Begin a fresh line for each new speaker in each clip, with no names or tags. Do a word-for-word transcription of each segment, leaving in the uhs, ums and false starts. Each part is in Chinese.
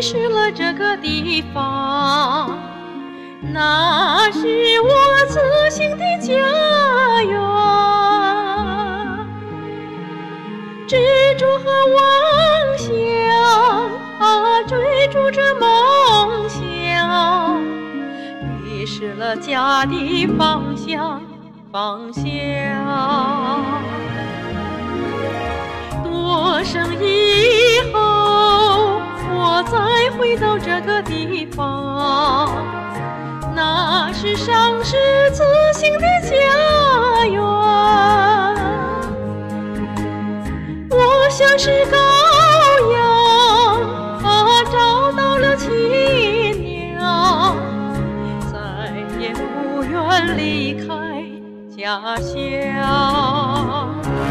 失了这个地方，那是我自信的家园。执着和妄想啊，追逐着梦想，迷失了家的方向，方向。多生以后，我再回到这个地方，那是上世自信的家园。我像是羔羊啊，找到了亲娘，再也不愿离开家乡。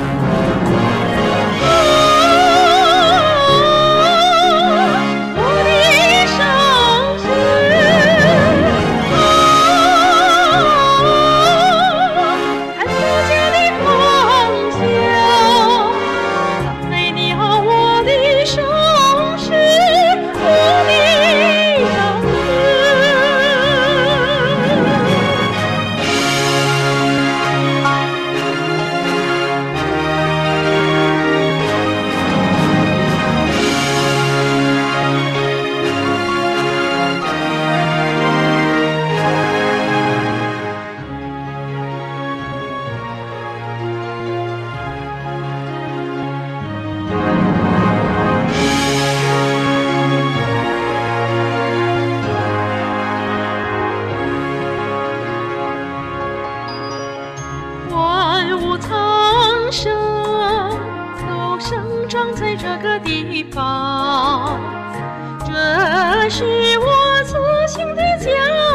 苍生都生长在这个地方，这是我自信的家。